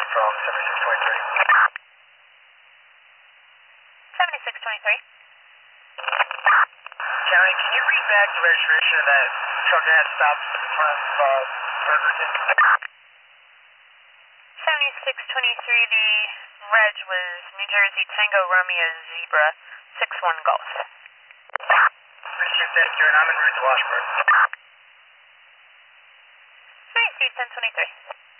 from 7623. 7623. County, can you read back the registration of that truck that had stopped in front of Burger King? 7623, the reg was New Jersey Tango Romeo Zebra 61 Golf. Appreciate that, Karen. I'm en route to Washburn. Alright, Steve 1023.